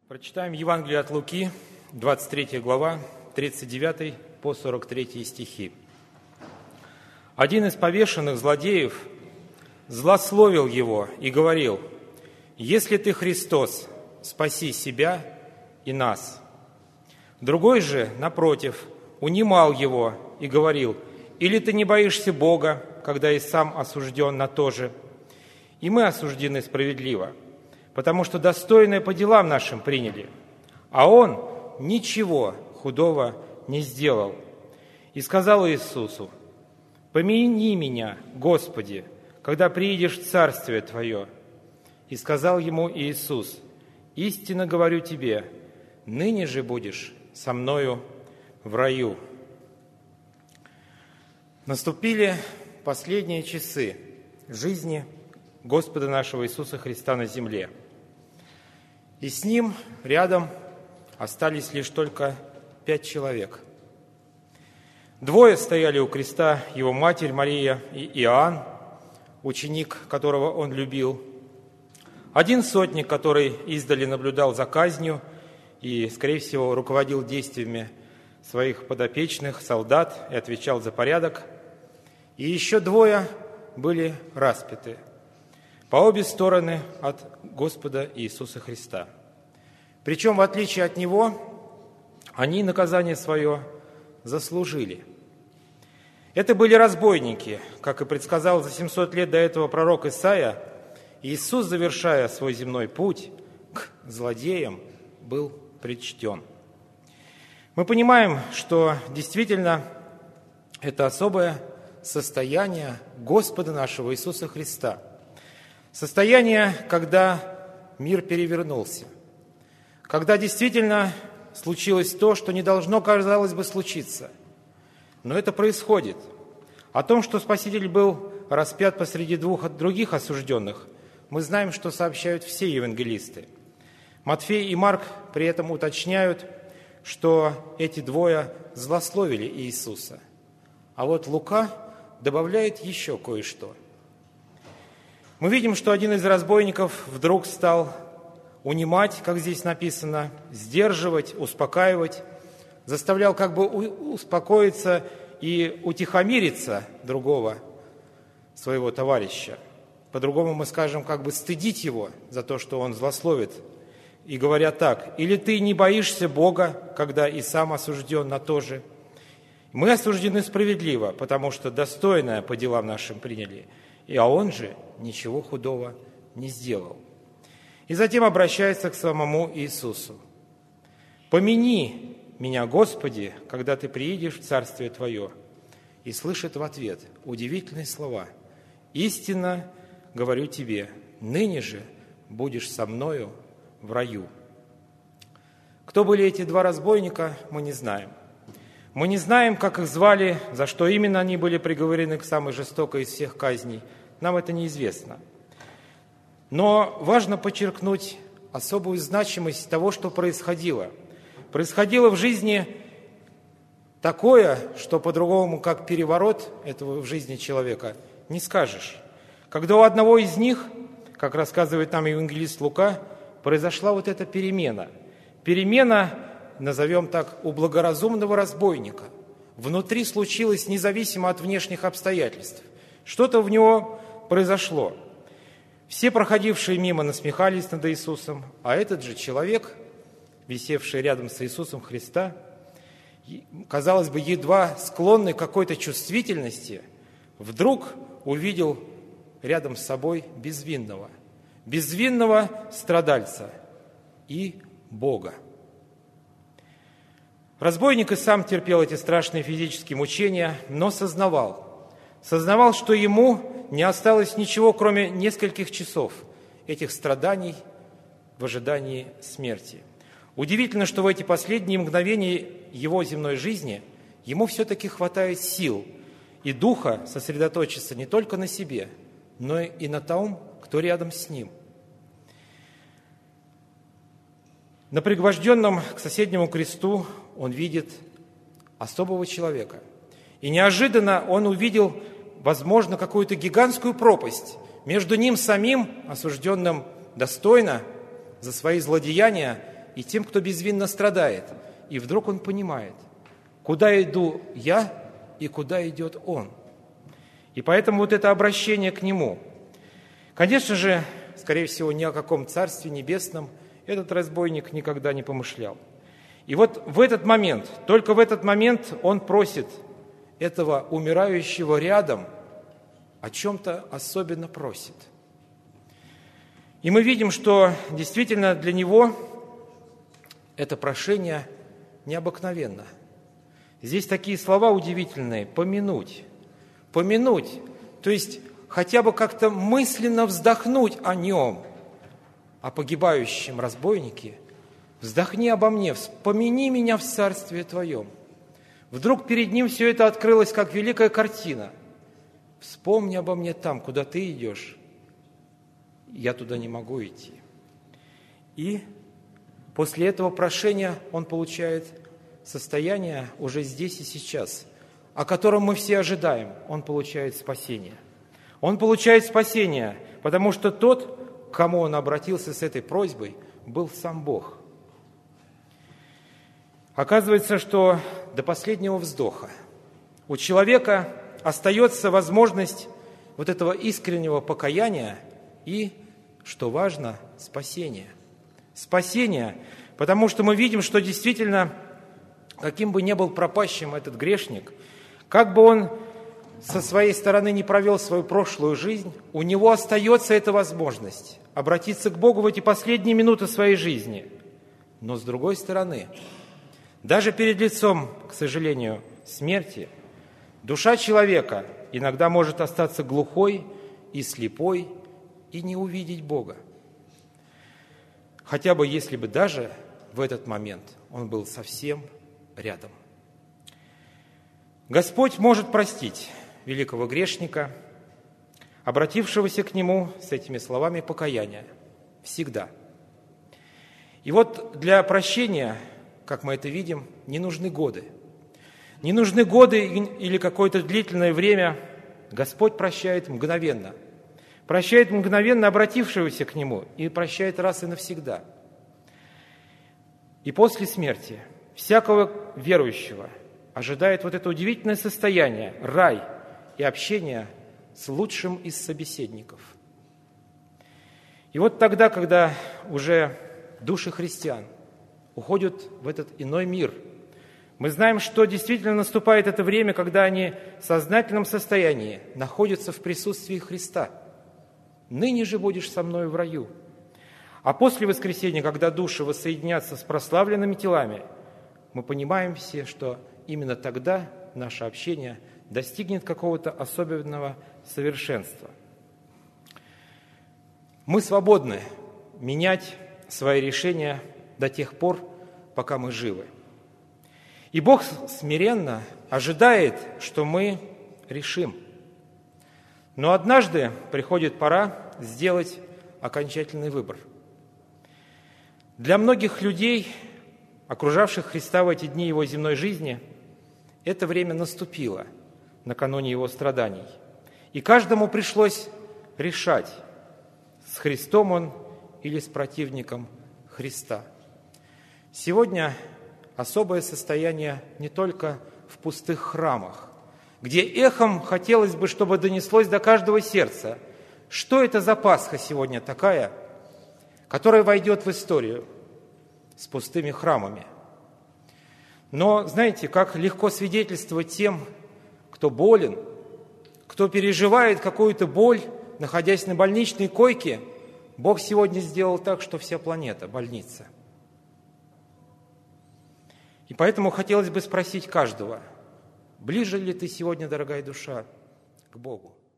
Прочитаем Евангелие от Луки, 23 глава, 39 по 43 стихи. Один из повешенных злодеев злословил его и говорил: «Если ты Христос, спаси себя и нас». Другой же, напротив, унимал его и говорил: «Или ты не боишься Бога, когда и сам осужден на то же? И мы осуждены справедливо, потому что достойное по делам нашим приняли, а он ничего худого не сделал». И сказал Иисусу: «Помяни меня, Господи, когда приидешь в Царствие Твое». И сказал ему Иисус: «Истинно говорю тебе, ныне же будешь со мною в раю». Наступили последние часы жизни Господа нашего Иисуса Христа на земле. И с Ним рядом остались лишь только 5 человек. 2 стояли у креста: Его матерь Мария и Иоанн, ученик, которого Он любил. 1 сотник, который издали наблюдал за казнью и, скорее всего, руководил действиями своих подопечных, солдат, и отвечал за порядок. И еще 2 были распяты по обе стороны от Господа Иисуса Христа. Причем, в отличие от Него, они наказание свое заслужили. Это были разбойники, как и предсказал за 700 лет до этого пророк Исаия. Иисус, завершая свой земной путь, к злодеям был причтен. Мы понимаем, что действительно это особое состояние Господа нашего Иисуса Христа. Состояние, когда мир перевернулся, когда действительно случилось то, что не должно, казалось бы, случиться. Но это происходит. О том, что Спаситель был распят посреди 2 других осужденных, мы знаем, что сообщают все евангелисты. Матфей и Марк при этом уточняют, что эти 2 злословили Иисуса. А вот Лука добавляет еще кое-что. Мы видим, что один из разбойников вдруг стал унимать, как здесь написано, сдерживать, успокаивать, заставлял как бы успокоиться и утихомириться другого своего товарища. По-другому мы скажем, как бы стыдить его за то, что он злословит. И говоря так: «Или ты не боишься Бога, когда и сам осужден на то же? Мы осуждены справедливо, потому что достойное по делам нашим приняли, а он же ничего худого не сделал». И затем обращается к самому Иисусу: «Помяни меня, Господи, когда ты приидешь в Царствие Твое». И слышит в ответ удивительные слова: «Истинно говорю тебе, ныне же будешь со мною в раю». Кто были эти 2 разбойника, мы не знаем. Мы не знаем, как их звали, за что именно они были приговорены к самой жестокой из всех казней. Нам это неизвестно. Но важно подчеркнуть особую значимость того, что происходило. Происходило в жизни такое, что по-другому, как переворот этого в жизни человека, не скажешь. Когда у одного из них, как рассказывает нам евангелист Лука, произошла вот эта перемена. Перемена, назовем так, у благоразумного разбойника. Внутри случилось независимо от внешних обстоятельств. Что-то в него произошло. Все проходившие мимо насмехались над Иисусом, а этот же человек, висевший рядом с Иисусом Христа, казалось бы, едва склонный к какой-то чувствительности, вдруг увидел рядом с собой безвинного страдальца и Бога. Разбойник и сам терпел эти страшные физические мучения, но сознавал, что ему не осталось ничего, кроме нескольких часов этих страданий в ожидании смерти. Удивительно, что в эти последние мгновения его земной жизни ему все-таки хватает сил и духа сосредоточиться не только на себе, но и на том, кто рядом с ним. На пригвожденном к соседнему кресту он видит особого человека. И неожиданно он увидел, возможно, какую-то гигантскую пропасть между ним самим, осужденным достойно за свои злодеяния, и тем, кто безвинно страдает. И вдруг он понимает, куда иду я и куда идет он. И поэтому вот это обращение к нему. Конечно же, скорее всего, ни о каком Царстве Небесном этот разбойник никогда не помышлял. И вот в этот момент, только в этот момент он просит этого умирающего рядом, о чем-то особенно просит. И мы видим, что действительно для него это прошение необыкновенно. Здесь такие слова удивительные: помянуть. Помянуть, то есть хотя бы как-то мысленно вздохнуть о нем, о погибающем разбойнике. Вздохни обо мне, вспомини меня в царстве твоем. Вдруг перед ним все это открылось, как великая картина. Вспомни обо мне там, куда ты идешь. Я туда не могу идти. И после этого прошения он получает состояние уже здесь и сейчас, о котором мы все ожидаем. Он получает спасение. Он получает спасение, потому что тот, к кому он обратился с этой просьбой, был сам Бог. Оказывается, что до последнего вздоха у человека остается возможность вот этого искреннего покаяния и, что важно, спасения. Спасение, потому что мы видим, что действительно, каким бы ни был пропащим этот грешник, как бы он со своей стороны не провел свою прошлую жизнь, у него остается эта возможность обратиться к Богу в эти последние минуты своей жизни. Но с другой стороны, даже перед лицом, к сожалению, смерти, душа человека иногда может остаться глухой и слепой и не увидеть Бога. Хотя бы если бы даже в этот момент он был совсем рядом. Господь может простить великого грешника, обратившегося к Нему с этими словами покаяния. Всегда. И вот для прощения, как мы это видим, не нужны годы. Не нужны годы или какое-то длительное время. Господь прощает мгновенно. Прощает мгновенно обратившегося к Нему и прощает раз и навсегда. И после смерти всякого верующего ожидает вот это удивительное состояние, рай и общение с лучшим из собеседников. И вот тогда, когда уже души христиан уходят в этот иной мир, мы знаем, что действительно наступает это время, когда они в сознательном состоянии находятся в присутствии Христа. «Ныне же будешь со мною в раю». А после воскресения, когда души воссоединятся с прославленными телами, мы понимаем все, что именно тогда наше общение достигнет какого-то особенного совершенства. Мы свободны менять свои решения до тех пор, пока мы живы. И Бог смиренно ожидает, что мы решим. Но однажды приходит пора сделать окончательный выбор. Для многих людей, окружавших Христа в эти дни Его земной жизни, это время наступило накануне Его страданий. И каждому пришлось решать, с Христом он или с противником Христа. Сегодня особое состояние не только в пустых храмах, где эхом хотелось бы, чтобы донеслось до каждого сердца, что это за Пасха сегодня такая, которая войдет в историю с пустыми храмами. Но знаете, как легко свидетельствовать тем, кто болен, кто переживает какую-то боль, находясь на больничной койке. Бог сегодня сделал так, что вся планета – больница. И поэтому хотелось бы спросить каждого, ближе ли ты сегодня, дорогая душа, к Богу?